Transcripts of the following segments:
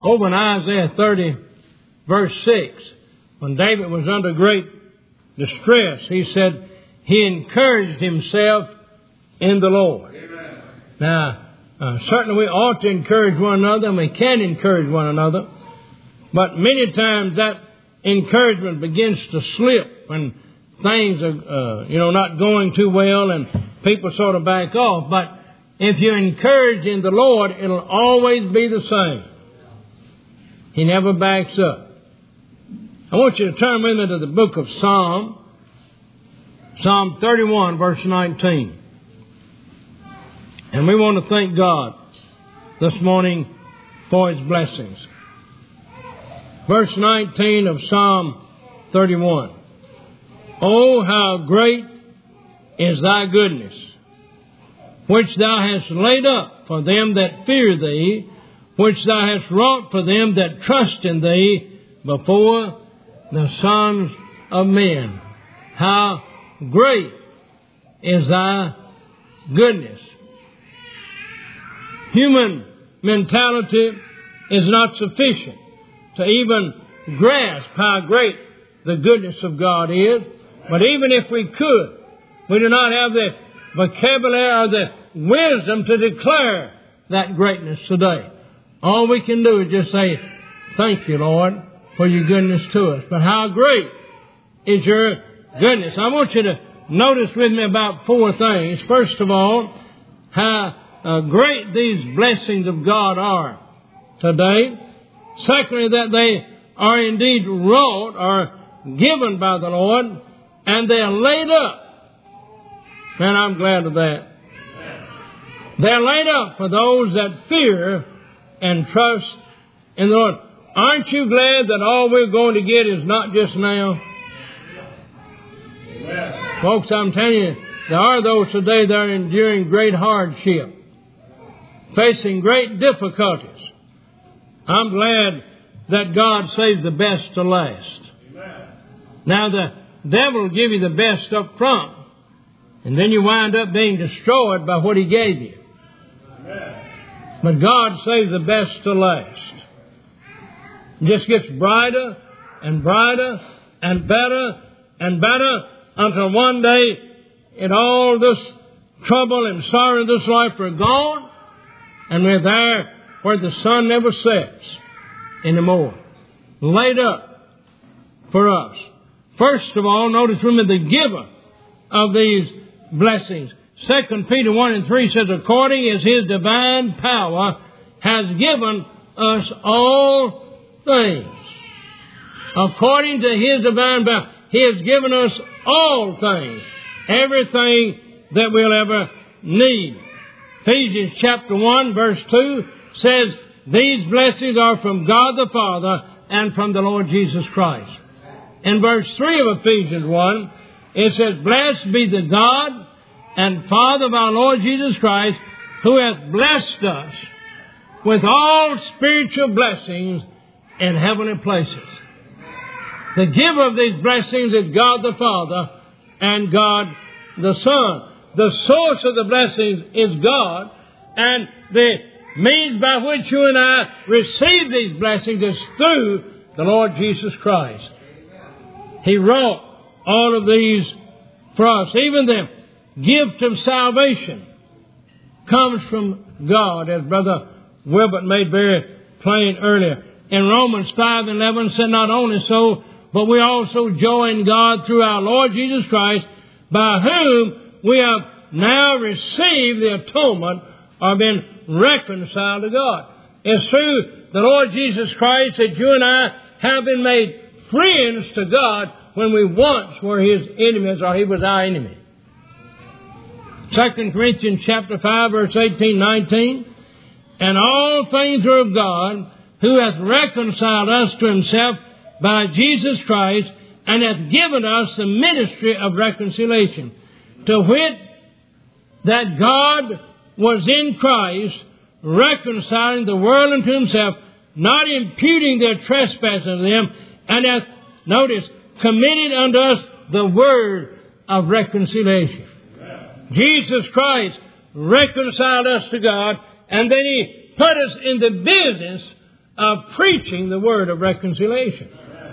Over in Isaiah 30, verse 6, when David was under great distress, he said he encouraged himself in the Lord. Amen. Now, certainly we ought to encourage one another, and we can encourage one another. But many times that encouragement begins to slip when things are, not going too well and people sort of back off. But if you're encouraged in the Lord, it'll always be the same. He never backs up. I want you to turn with me to the book of Psalm 31, verse 19. And we want to thank God this morning for His blessings. Verse 19 of Psalm 31. Oh, how great is thy goodness, which thou hast laid up for them that fear thee, which thou hast wrought for them that trust in thee before the sons of men. How great is thy goodness. Human mentality is not sufficient to even grasp how great the goodness of God is. But even if we could, we do not have the vocabulary or the wisdom to declare that greatness today. All we can do is just say, thank you, Lord, for your goodness to us. But how great is your goodness? I want you to notice with me about four things. First of all, how great these blessings of God are today. Secondly, that they are indeed wrought or given by the Lord, and they are laid up. And I'm glad of that. They're laid up for those that fear and trust in the Lord. Aren't you glad that all we're going to get is not just now? Amen. Folks, I'm telling you, there are those today that are enduring great hardship, facing great difficulties. I'm glad that God saves the best to last. Amen. Now, the devil will give you the best up front, and then you wind up being destroyed by what he gave you. Amen. But God saves the best to last. It just gets brighter and brighter and better and better until one day all this trouble and sorrow in this life are gone, and we're there where the sun never sets anymore. Laid up for us. First of all, notice remember the giver of these blessings. 2 Peter 1 and 3 says, according as His divine power has given us all things. According to His divine power, He has given us all things. Everything that we'll ever need. Ephesians chapter 1 verse 2 says, these blessings are from God the Father and from the Lord Jesus Christ. In verse 3 of Ephesians 1, it says, blessed be the God and Father of our Lord Jesus Christ, who hath blessed us with all spiritual blessings in heavenly places. The giver of these blessings is God the Father and God the Son. The source of the blessings is God, and the means by which you and I receive these blessings is through the Lord Jesus Christ. He wrought all of these for us. Even the gift of salvation comes from God, as Brother Wilbert made very plain earlier. In Romans 5:11 said, not only so, but we also joy in God through our Lord Jesus Christ, by whom we have now received the atonement or been reconciled to God. It's through the Lord Jesus Christ that you and I have been made friends to God when we once were His enemies, or He was our enemy. 2 Corinthians chapter 5 verse 18, 19. And all things are of God, who hath reconciled us to Himself by Jesus Christ, and hath given us the ministry of reconciliation. To wit, that God was in Christ, reconciling the world unto Himself, not imputing their trespasses unto them, and hath, notice, committed unto us the word of reconciliation. Amen. Jesus Christ reconciled us to God, and then He put us in the business of preaching the word of reconciliation.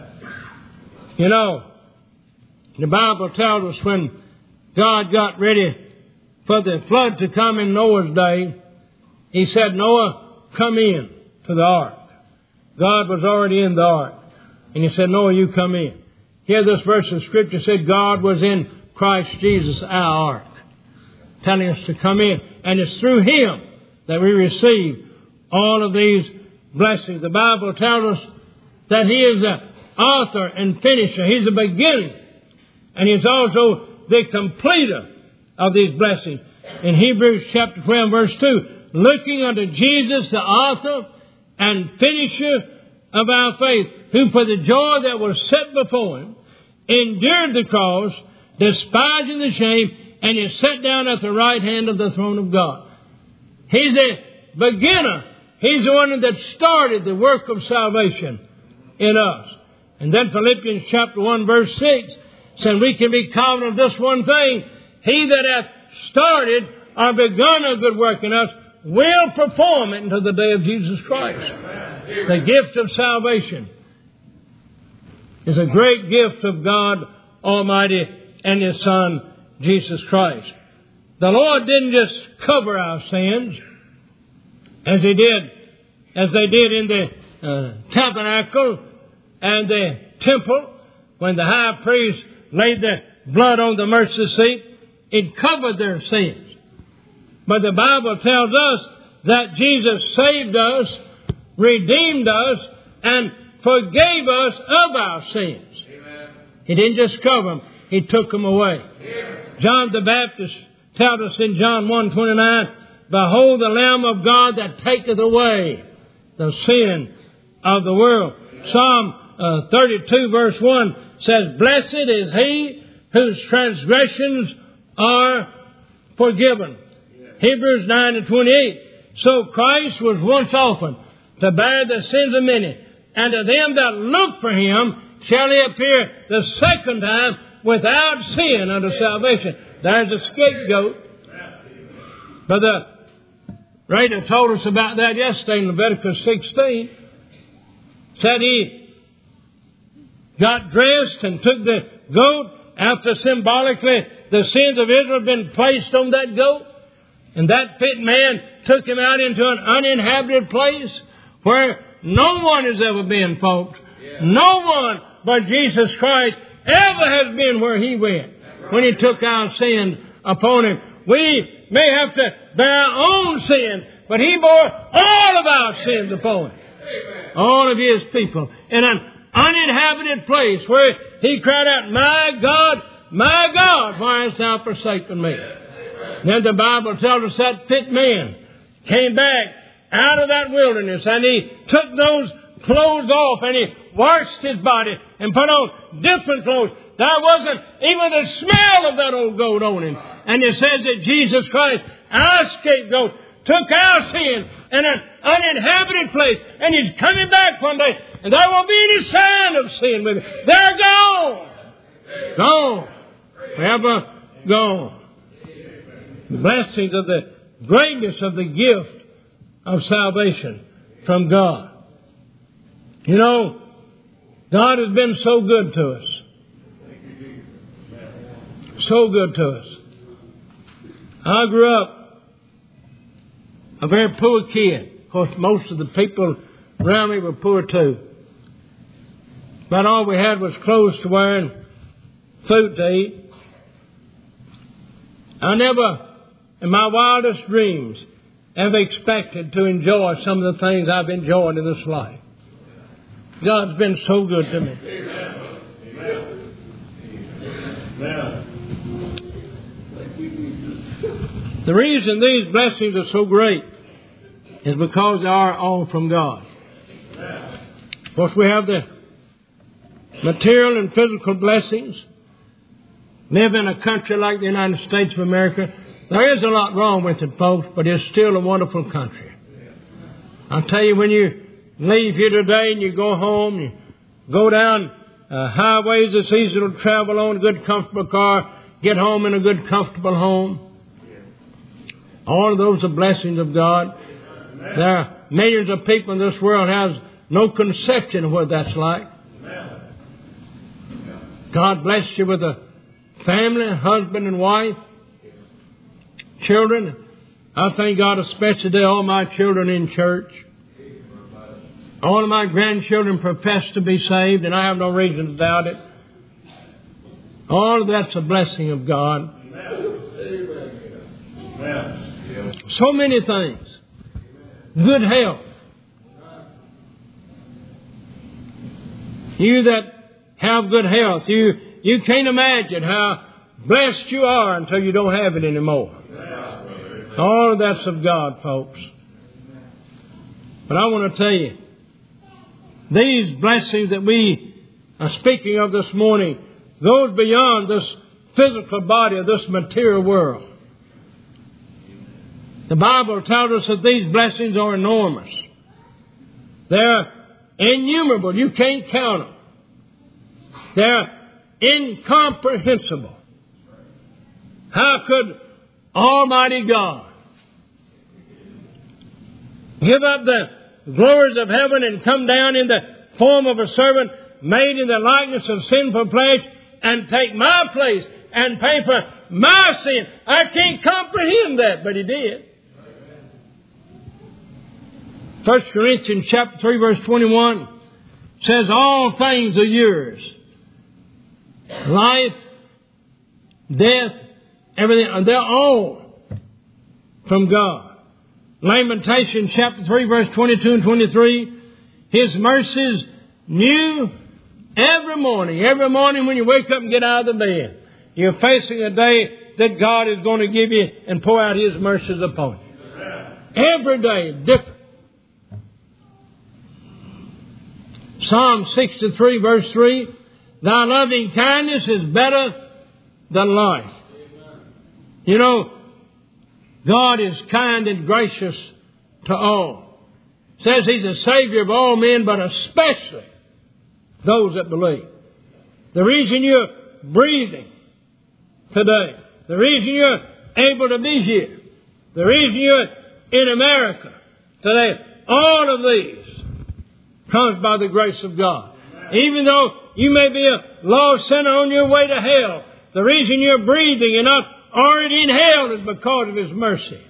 You know, the Bible tells us when God got ready for the flood to come in Noah's day, He said, Noah, come in to the ark. God was already in the ark. And He said, Noah, you come in. Here this verse of Scripture said God was in Christ Jesus, our ark, telling us to come in. And it's through Him that we receive all of these blessings. The Bible tells us that He is the author and finisher. He's the beginning. And He's also the completer of these blessings. In Hebrews chapter 12, verse 2, looking unto Jesus, the author and finisher of our faith, who for the joy that was set before Him endured the cross, despising the shame, and is set down at the right hand of the throne of God. He's a beginner. He's the one that started the work of salvation in us. And then Philippians chapter 1 verse 6 said we can be confident of this one thing. He that hath started or begun a good work in us will perform it until the day of Jesus Christ. Amen. The gift of salvation is a great gift of God Almighty and His Son, Jesus Christ. The Lord didn't just cover our sins as they did in the tabernacle and the temple when the high priest laid the blood on the mercy seat. It covered their sins. But the Bible tells us that Jesus saved us, redeemed us, and forgave us of our sins. Amen. He didn't just cover them, He took them away. Amen. John the Baptist tells us in John 1:29, behold the Lamb of God that taketh away the sin of the world. Psalm 32 verse 1 says, blessed is he whose transgressions are forgiven. Hebrews 9:28. So Christ was once offered to bear the sins of many, and to them that look for Him shall He appear the second time without sin unto salvation. There's a scapegoat. Brother Rader told us about that yesterday in Leviticus 16. Said he got dressed and took the goat after symbolically the sins of Israel had been placed on that goat. And that fit man took him out into an uninhabited place where no one has ever been, folks. Yeah. No one but Jesus Christ ever has been where He went when He took our sins upon Him. We may have to bear our own sins, but He bore all of our sins upon Him. All of His people in an uninhabited place where He cried out, my God, why hast Thou forsaken me? Then the Bible tells us that fit man came back out of that wilderness and he took those clothes off and he washed his body and put on different clothes. There wasn't even the smell of that old goat on him. And it says that Jesus Christ, our scapegoat, took our sin in an uninhabited place. And He's coming back one day and there won't be any sign of sin with it. They're gone. Gone. Forever gone. The blessings of the greatness of the gift of salvation from God. You know, God has been so good to us. So good to us. I grew up a very poor kid. Of course, most of the people around me were poor too. But all we had was clothes to wear and food to eat. I never, in my wildest dreams, ever expected to enjoy some of the things I've enjoyed in this life. God's been so good to me. Amen. Amen. The reason these blessings are so great is because they are all from God. Of course, we have the material and physical blessings. Live in a country like the United States of America. There is a lot wrong with it, folks, but it's still a wonderful country. I'll tell you, when you leave here today and you go home, you go down highways that's easy to travel on, a good, comfortable car, get home in a good, comfortable home. All of those are blessings of God. There are millions of people in this world has no conception of what that's like. God blessed you with a family, husband and wife, children. I thank God especially today, all my children in church. All of my grandchildren profess to be saved, and I have no reason to doubt it. All of that's a blessing of God. So many things. Good health. You that have good health, you can't imagine how blessed you are until you don't have it anymore. All of that's of God, folks. But I want to tell you, these blessings that we are speaking of this morning goes beyond this physical body of this material world. The Bible tells us that these blessings are enormous. They're innumerable. You can't count them. They're incomprehensible. How could Almighty God give up the glories of heaven and come down in the form of a servant made in the likeness of sinful flesh and take my place and pay for my sin? I can't comprehend that, but He did. 1 Corinthians chapter 3 verse 21 says, all things are yours. Life, death, everything, and they're all from God. Lamentations chapter 3 verse 22 and 23, His mercies new every morning. Every morning when you wake up and get out of the bed, you're facing a day that God is going to give you and pour out His mercies upon you. Every day, different. Psalm 63 verse 3, Thy loving kindness is better than life. You know, God is kind and gracious to all. It says He's a Savior of all men, but especially those that believe. The reason you're breathing today, the reason you're able to be here, the reason you're in America today, all of these comes by the grace of God. Even though you may be a lost sinner on your way to hell, the reason you're breathing and not already in hell is because of His mercy.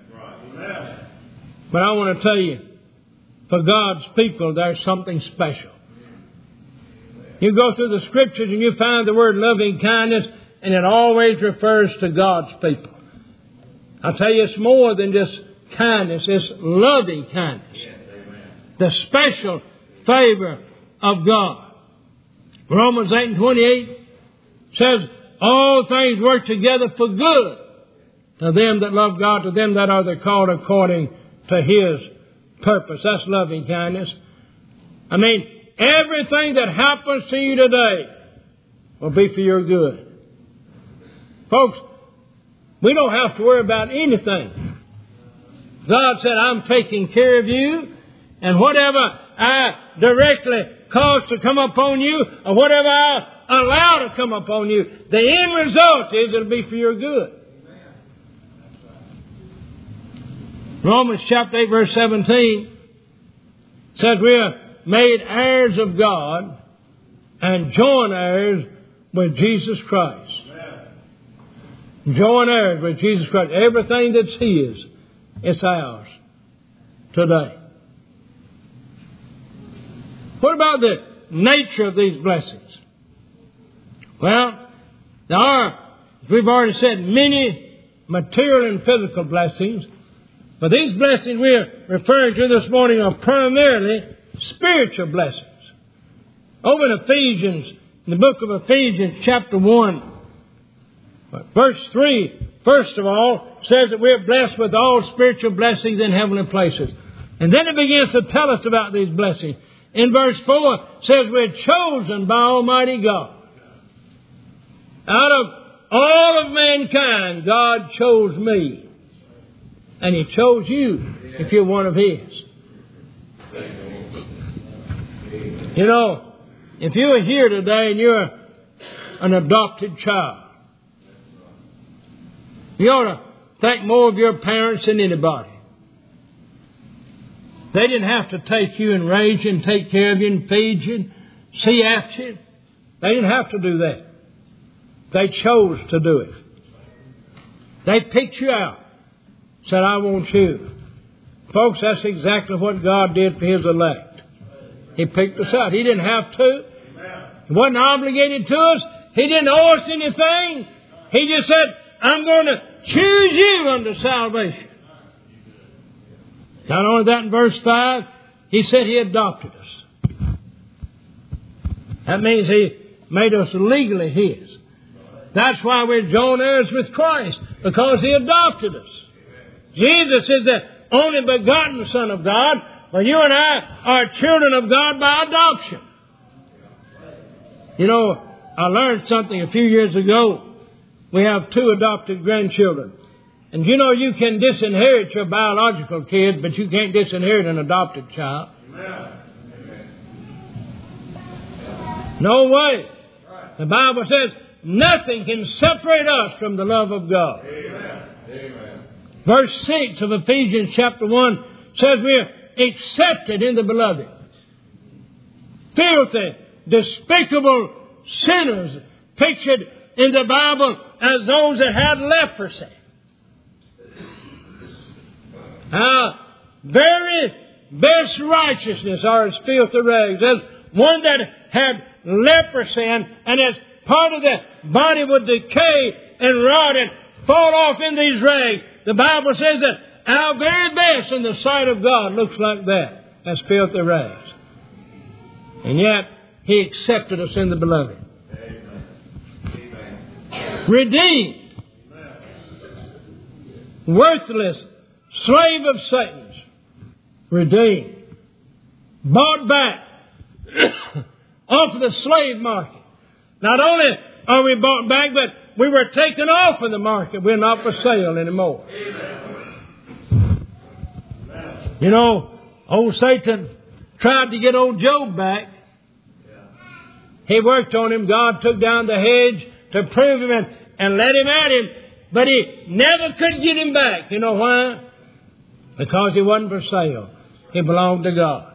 But I want to tell you, for God's people, there's something special. You go through the Scriptures and you find the word loving kindness, and it always refers to God's people. I tell you, it's more than just kindness. It's loving kindness. The special favor of God. Romans 8 and 28 says, all things work together for good to them that love God, to them that are the called according to His purpose. That's loving kindness. I mean, everything that happens to you today will be for your good. Folks, we don't have to worry about anything. God said, I'm taking care of you, and whatever I directly cause to come upon you, or whatever I allow to come upon you, the end result is it'll be for your good. Romans chapter 8 verse 17 says we are made heirs of God and joint heirs with Jesus Christ. Joint heirs with Jesus Christ. Everything that's His, it's ours today. What about the nature of these blessings? Well, there are, as we've already said, many material and physical blessings. But these blessings we're referring to this morning are primarily spiritual blessings. Over in Ephesians, in the book of Ephesians, chapter 1, verse 3, first of all, says that we're blessed with all spiritual blessings in heavenly places. And then it begins to tell us about these blessings. In verse 4, it says we're chosen by Almighty God. Out of all of mankind, God chose me. And He chose you if you're one of His. You know, if you are here today and you're an adopted child, you ought to thank more of your parents than anybody. They didn't have to take you and raise you and take care of you and feed you and see after you. They didn't have to do that. They chose to do it. They picked you out. Said, I want you. Folks, that's exactly what God did for His elect. He picked us out. He didn't have to. He wasn't obligated to us. He didn't owe us anything. He just said, I'm going to choose you unto salvation. Not only that, in verse 5, He said He adopted us. That means He made us legally His. That's why we're joint heirs with Christ, because He adopted us. Jesus is the only begotten Son of God, but you and I are children of God by adoption. You know, I learned something a few years ago. We have 2 adopted grandchildren. And you know, you can disinherit your biological kid, but you can't disinherit an adopted child. No way. The Bible says nothing can separate us from the love of God. Amen. Verse 6 of Ephesians chapter 1 says we are accepted in the beloved. Filthy, despicable sinners pictured in the Bible as those that had leprosy. Our very best righteousness are as filthy rags. There's one that had leprosy and as part of the body would decay and rot and fall off in these rags. The Bible says that our very best in the sight of God looks like that, as filthy rags. And yet, He accepted us in the beloved. Amen. Redeemed. Amen. Worthless. Slave of Satan's. Redeemed. Bought back. Off of the slave market. Not only are we bought back, but we were taken off of the market. We're not for sale anymore. Amen. You know, old Satan tried to get old Job back. He worked on him. God took down the hedge to prove him and let him at him. But he never could get him back. You know why? Because he wasn't for sale. He belonged to God.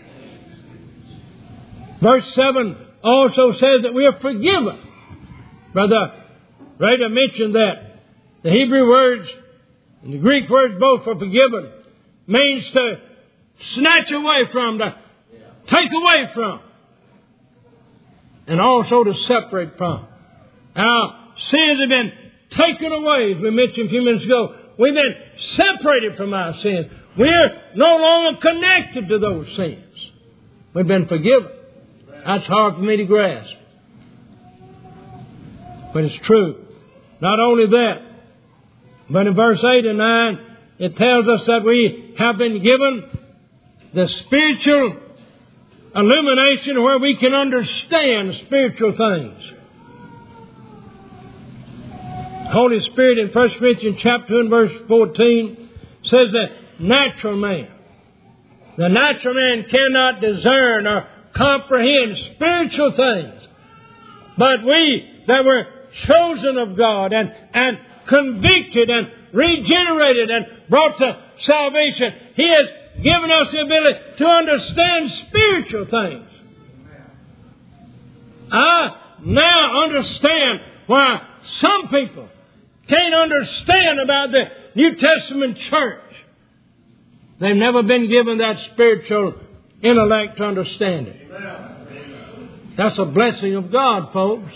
Verse 7 also says that we are forgiven. Brother Rader mentioned that. The Hebrew words and the Greek words both for forgiven means to snatch away from, to take away from, and also to separate from. Our sins have been taken away, as we mentioned a few minutes ago. We've been separated from our sins. We're no longer connected to those sins. We've been forgiven. That's hard for me to grasp. But it's true. Not only that, but in verse 8 and 9, it tells us that we have been given the spiritual illumination where we can understand spiritual things. Holy Spirit in 1 Corinthians chapter 2 and verse 14 says that the natural man cannot discern or comprehend spiritual things. But we that were chosen of God and convicted and regenerated and brought to salvation, He has given us the ability to understand spiritual things. I now understand why some people can't understand about the New Testament church. They've never been given that spiritual intellect to understand it. That's a blessing of God, folks.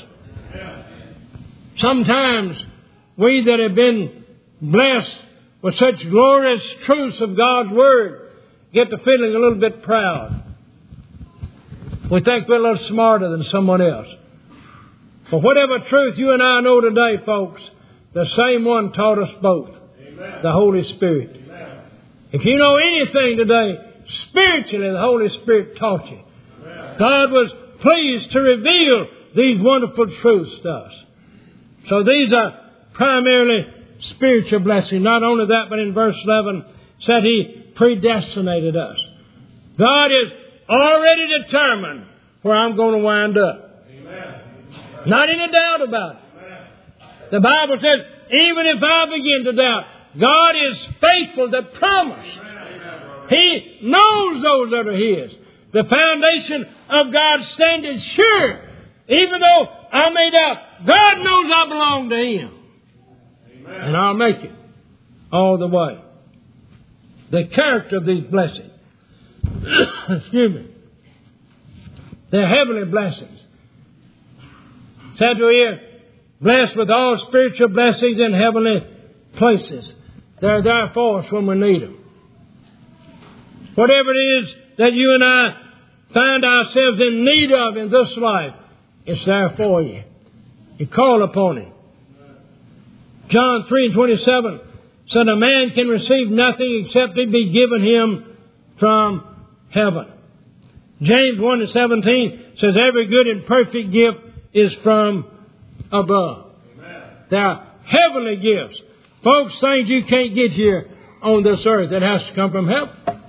Sometimes we that have been blessed with such glorious truths of God's Word get to feeling a little bit proud. We think we're a little smarter than someone else. But whatever truth you and I know today, folks, the same one taught us both. Amen. The Holy Spirit. Amen. If you know anything today, spiritually the Holy Spirit taught you. Amen. God was pleased to reveal these wonderful truths to us. So these are primarily spiritual blessings. Not only that, but in verse 11 said He predestinated us. God is already determined where I'm going to wind up. Amen. Not any doubt about it. Amen. The Bible says, even if I begin to doubt, God is faithful to promise. Amen. He knows those that are His. The foundation of God standeth sure. Even though I may doubt, God knows I belong to Him. Amen. And I'll make it all the way. The character of these blessings. Excuse me. They're heavenly blessings. Said to here, blessed with all spiritual blessings in heavenly places. They're there for us when we need them. Whatever it is that you and I find ourselves in need of in this life, it's there for you. You call upon it. John 3:27 said a man can receive nothing except it be given him from heaven. James 1:17 says every good and perfect gift is from above. Amen. They are heavenly gifts. Folks, things you can't get here on this earth. It has to come from heaven.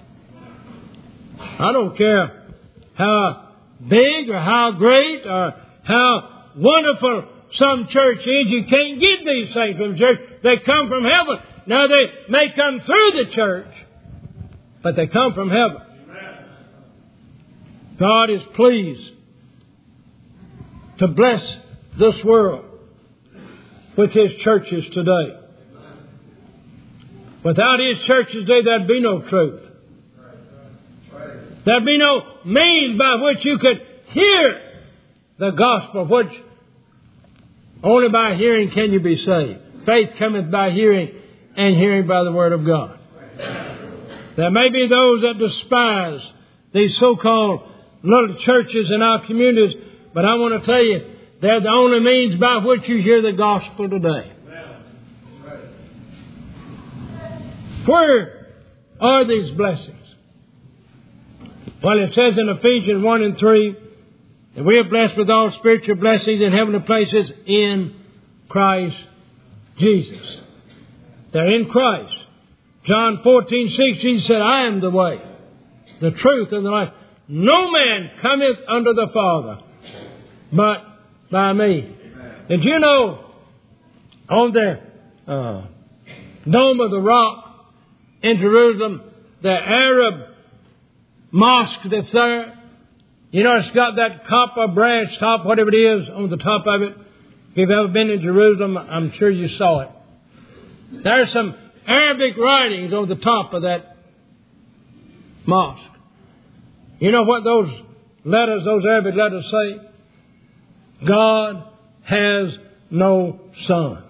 I don't care how big or how great or how wonderful some church is. You can't get these things from church. They come from heaven. Now they may come through the church, but they come from heaven. Amen. God is pleased to bless this world with His churches today. Without His churches today, there'd be no truth. There'd be no means by which you could hear the gospel, which only by hearing can you be saved. Faith cometh by hearing, and hearing by the Word of God. There may be those that despise these so-called little churches in our communities, but I want to tell you, they're the only means by which you hear the gospel today. Where are these blessings? Well, it says in Ephesians 1:3 that we are blessed with all spiritual blessings in heavenly places in Christ Jesus. They're in Christ. John 14:6, Jesus said, I am the way, the truth, and the life. No man cometh unto the Father but by me. Amen. Did you know on the Dome of the Rock in Jerusalem, the Arab mosque that's there, you know, it's got that copper branch top, whatever it is, on the top of it. If you've ever been in Jerusalem, I'm sure you saw it. There's some Arabic writings on the top of that mosque. You know what those letters, those Arabic letters say? God has no son.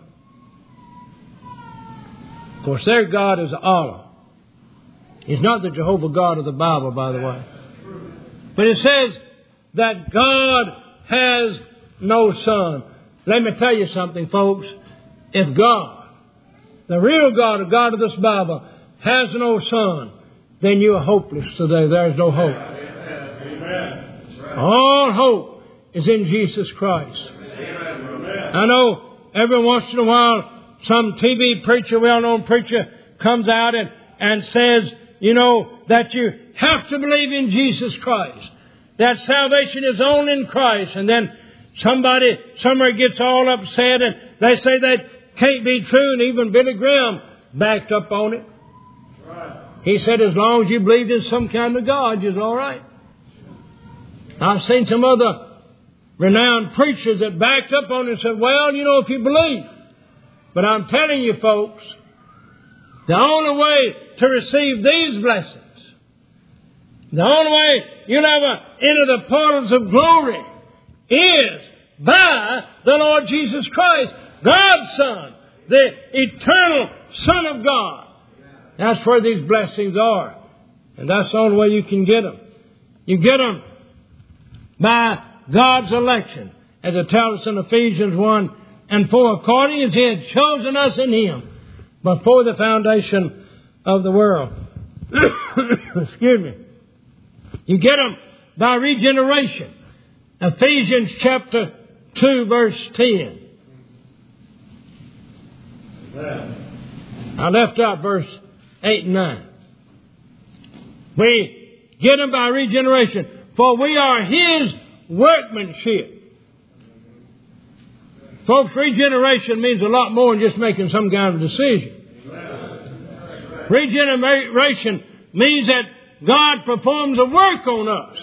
Of course, their God is Allah. He's not the Jehovah God of the Bible, by the way. But it says that God has no son. Let me tell you something, folks. If God, the real God, the God of this Bible, has no son, then you are hopeless today. There is no hope. Amen. All hope is in Jesus Christ. Amen. I know every once in a while some TV preacher, well-known preacher, comes out and says, you know, that you have to believe in Jesus Christ. That salvation is only in Christ. And then somebody somewhere gets all upset and they say that can't be true. And even Billy Graham backed up on it. Right. He said as long as you believed in some kind of God, you're all right. I've seen some other renowned preachers that backed up on it and said, well, you know, if you believe. But I'm telling you, folks, the only way to receive these blessings, the only way you'll ever enter the portals of glory is by the Lord Jesus Christ, God's Son, the eternal Son of God. That's where these blessings are. And that's the only way you can get them. You get them by God's election, as it tells us in Ephesians 1:4, according as He had chosen us in Him before the foundation of the world. Excuse me. You get them by regeneration. Ephesians chapter 2, verse 10. I left out verse 8 and 9. We get them by regeneration. For we are His workmanship. Folks, regeneration means a lot more than just making some kind of decision. Regeneration means that God performs a work on us.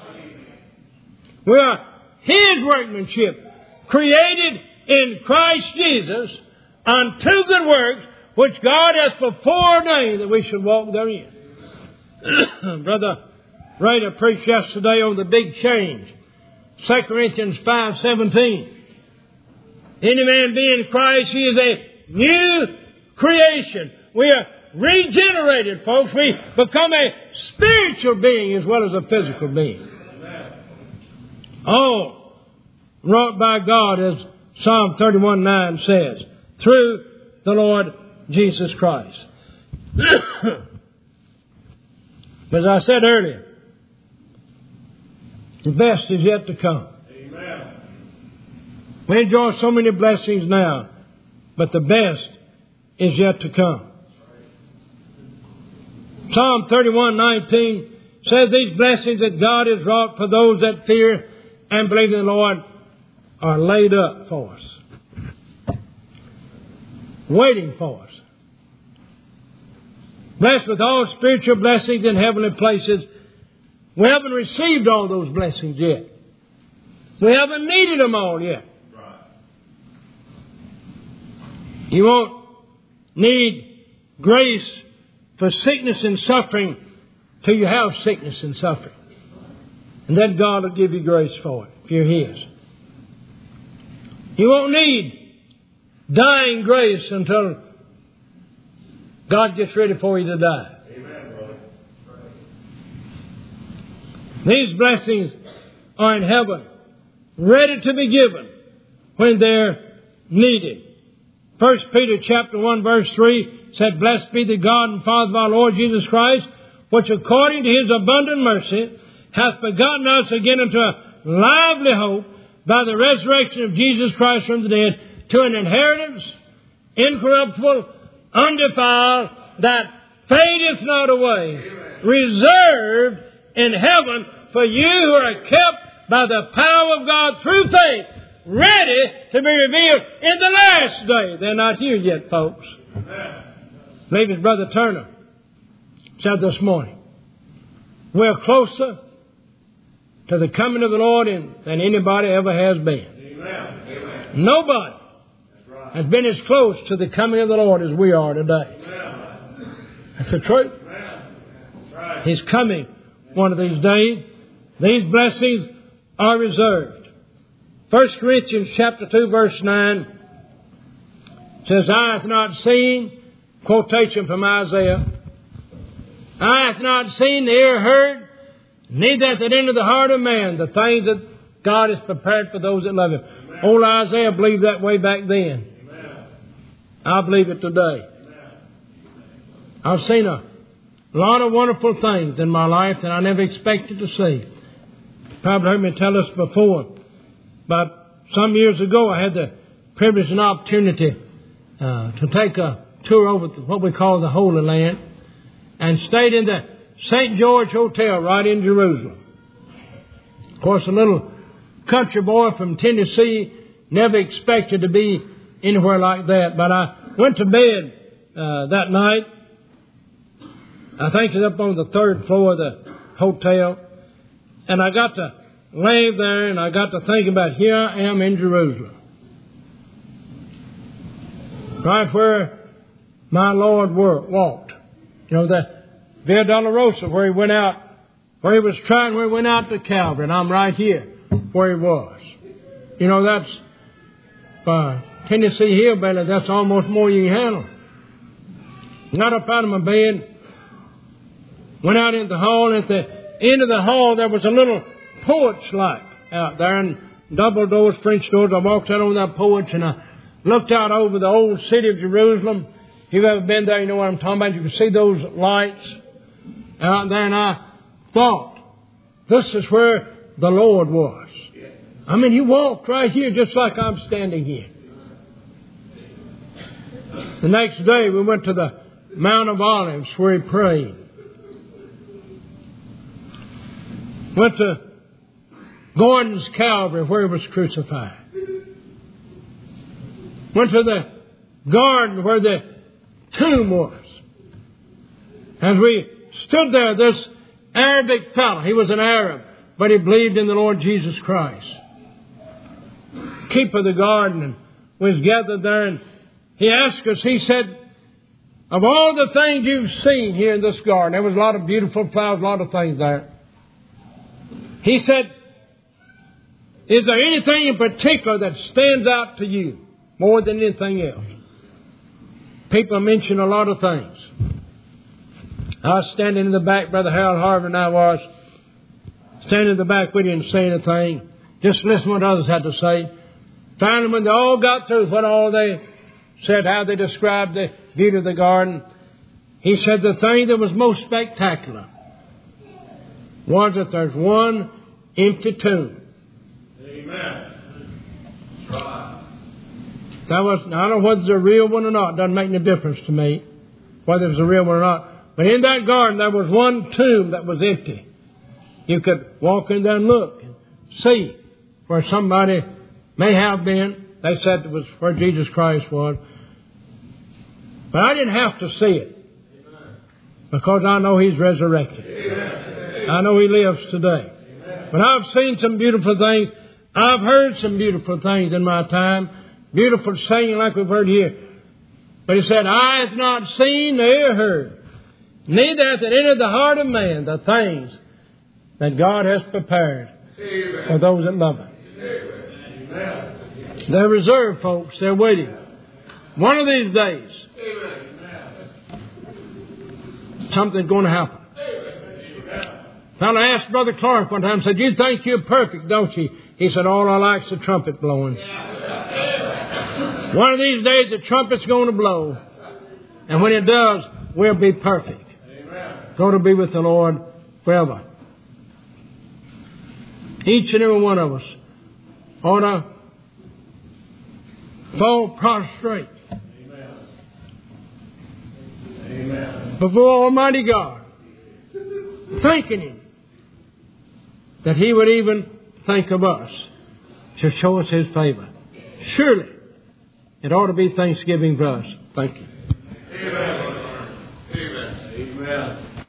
We are His workmanship, created in Christ Jesus unto good works, which God has foreordained that we should walk therein. Brother Rader preached yesterday on the big change. 2 Corinthians 5:17. Any man be in Christ, he is a new creation. We are regenerated, folks. We become a spiritual being as well as a physical being. All wrought by God, as Psalm 31:9 says, through the Lord Jesus Christ. As I said earlier, the best is yet to come. Amen. We enjoy so many blessings now, but the best is yet to come. Psalm 31:19 says these blessings that God has wrought for those that fear and believe in the Lord are laid up for us, waiting for us. Blessed with all spiritual blessings in heavenly places. We haven't received all those blessings yet. We haven't needed them all yet. You won't need grace for sickness and suffering till you have sickness and suffering. And then God will give you grace for it if you're His. You won't need dying grace until God gets ready for you to die. Amen, brother. These blessings are in heaven, ready to be given when they're needed. 1 Peter chapter 1 verse 3 said, Blessed be the God and Father of our Lord Jesus Christ, which according to His abundant mercy hath begotten us again unto a lively hope by the resurrection of Jesus Christ from the dead, to an inheritance incorruptible, undefiled, that fadeth not away, reserved in heaven for you who are kept by the power of God through faith, ready to be revealed in the last day. They're not here yet, folks. I believe his brother Turner said this morning, we're closer to the coming of the Lord than anybody ever has been. Amen. Nobody has been as close to the coming of the Lord as we are today. That's the truth. He's coming one of these days. These blessings are reserved. 1 Corinthians chapter 2 verse 9 says, Eye hath not seen, quotation from Isaiah, Eye hath not seen, the ear heard, neither hath it entered the heart of man, the things that God has prepared for those that love Him. Amen. Old Isaiah believed that way back then. Amen. I believe it today. Amen. I've seen a lot of wonderful things in my life that I never expected to see. Probably heard me tell this before, but some years ago I had the privilege and opportunity to take a tour over to what we call the Holy Land and stayed in the St. George Hotel right in Jerusalem. Of course, a little country boy from Tennessee never expected to be anywhere like that. But I went to bed that night. I think it was up on the third floor of the hotel. And I got to lay there and I got to think about, here I am in Jerusalem. Right where my Lord walked. You know, the Via Dolorosa, where He went out, where He was trying, where He went out to Calvary. And I'm right here where He was. You know, that's Tennessee hillbilly. That's almost more you can handle. Got up out of my bed, went out into the hall. And at the end of the hall, there was a little porch light out there, and double doors, French doors. I walked out on that porch and I looked out over the old city of Jerusalem. If you've ever been there, you know what I'm talking about. You can see those lights out there, and I thought, this is where the Lord was. I mean, He walked right here just like I'm standing here. The next day we went to the Mount of Olives where He prayed. Went to Gordon's Calvary where He was crucified. Went to the garden where the tomb was. As we stood there, this Arabic fellow. He was an Arab, but he believed in the Lord Jesus Christ. Keeper of the garden, and was gathered there, and he asked us, he said, of all the things you've seen here in this garden, there was a lot of beautiful flowers, a lot of things there. He said, is there anything in particular that stands out to you more than anything else? People mention a lot of things. I was standing in the back, Brother Harold Harvey and I was standing in the back. We didn't say anything. Just listen to what others had to say. Finally, when they all got through what all they said, how they described the beauty of the garden, he said the thing that was most spectacular was that there's one empty tomb. Amen. That was, I don't know whether it's a real one or not. It doesn't make any difference to me whether it's a real one or not. But in that garden, there was one tomb that was empty. You could walk in there and look and see where somebody may have been. They said it was where Jesus Christ was. But I didn't have to see it, because I know He's resurrected. Amen. I know He lives today. Amen. But I've seen some beautiful things. I've heard some beautiful things in my time. Beautiful singing like we've heard here. But He said, eye hath not seen, nor ear heard, neither hath it entered the heart of man the things that God has prepared for those that love Him. Amen. They're reserved, folks. They're waiting. One of these days, something's going to happen. I asked Brother Clark one time, said, you think you're perfect, don't you? He said, all I like is the trumpet blowing. One of these days, the trumpet's going to blow. And when it does, we'll be perfect. Going to be with the Lord forever. Each and every one of us ought to fall prostrate before Almighty God, thanking Him that He would even think of us to show us His favor. Surely it ought to be thanksgiving for us. Thank you. Amen. Amen. Amen.